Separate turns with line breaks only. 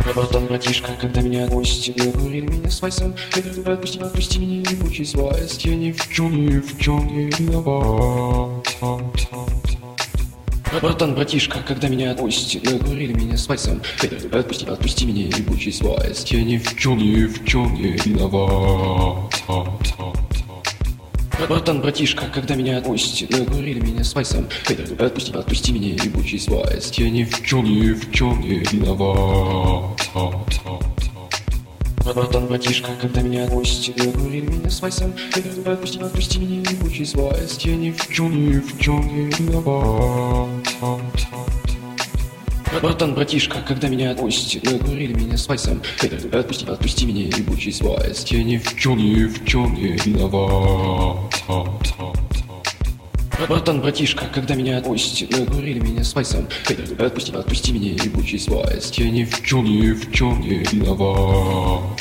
Братан, братишка, когда меня отпусти, говорил меня свайсом. Отпусти, отпусти меня, ебучий свайс. Я ни в чем не виноват. Братан, братишка, когда меня отпусти, говорили меня свайсом. Отпусти, отпусти меня, ебучий свайс. Я ни в чем не виноват. Братан, братишка, когда меня отпусти, говорили меня свайсом. Отпусти, отпусти меня, ебучий свайс. Я ни в чем не виноват. Братан, братишка, когда меня отпусти, говорили меня свайсом. Отпусти, отпусти меня, ебучий свайс. Я ни в чем не виноват. Братан, братишка, когда меня отпусти, говорили меня свайсом. Отпусти, отпусти меня, ебучий свайс. Я ни в чем не виноват. Братан, братишка, когда меня отпусти, говорили меня свайсом. Отпусти, отпусти меня, ебучий свайс. Я ни в чем не виноват.